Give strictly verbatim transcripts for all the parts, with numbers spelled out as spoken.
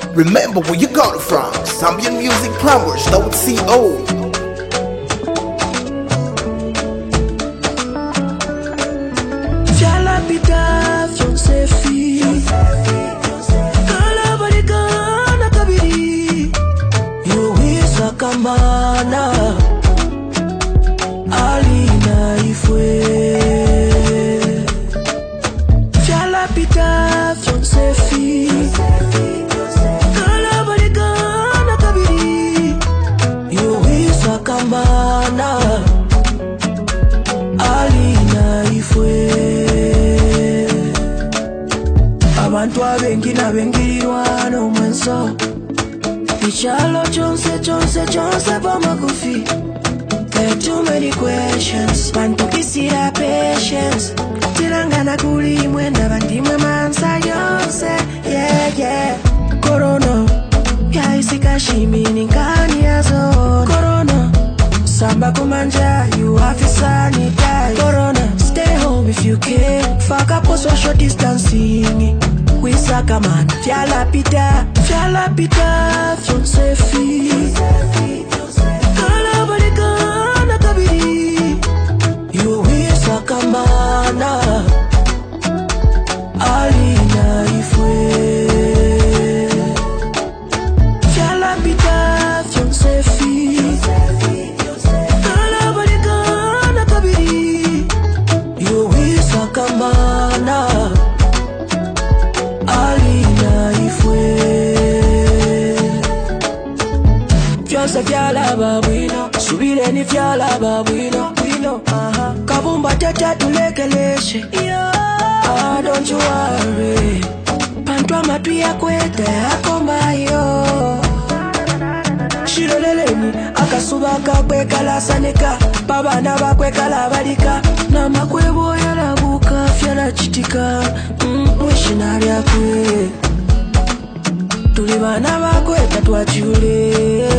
Remember where you got it from. Zambian Music Plumbers, don't C O. Fiala pita fiance fi Kala barikana kabiri Yuwisa kamana Alina ifwe Fiala pita fiance fi Kala barikana kabiri Yuwisa kamana Alina ifwe Abantu abengi nabengirirwa n'omwenso Ichalo chonse chonse chonse pamakufi There are too many questions Bantu kisira patience Tirangana kuli mwenda bandimwe mansa yonse Yeah yeah Corona Yaisika shimini nkani yazo Corona Samba kumanja you have to sanitize Corona Stay home if you can Fuck up social distancing Wisaka man, fiala pita, fiala pita, fiance fi Kala barikana kabiri You wisaka mana Alina ifwe Fiala pita, fiance fi Kala barikana kabiri You wisaka mana Alina ifwe Fianza fiala babuino Subire ni fiala babuino Wino, aha Kabumba tete tulekeleshe Ah, don't you worry Pantwa matuya kwete akomba yo Shiroleleni Akasuba kakwe kala saneka Babana bakwe kala balika Nama kwebo yala buka Fiala chitika Mwishinari akwe Tulibana bakwe tatwachule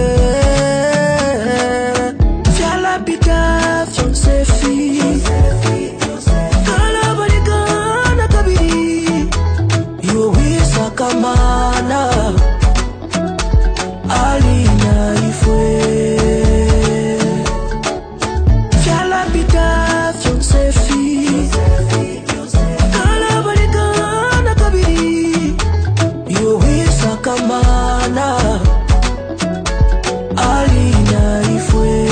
Fiala pita fiance fi Kala barikana kabiri Yo wisa kamana Alina ifwe Fiala pita fiance fi Kala barikana kabiri Yo wisa kamana Alina ifwe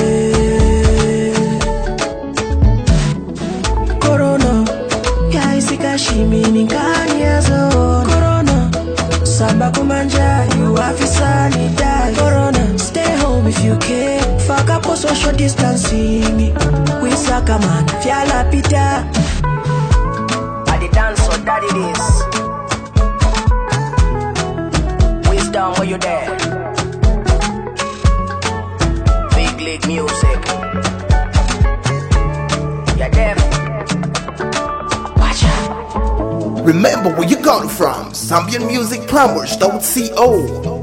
Corona Yaisika shimini nkani yazo Corona Samba kumanja you have to sanitize Corona Stay home if you can Fuck up social distancing Wisaka man Fiala pita At the dance so that it is Wisdom where you there Big League Music Yeah them Watch out Remember where you got it from. Zambian Music Plumbers, don't C O.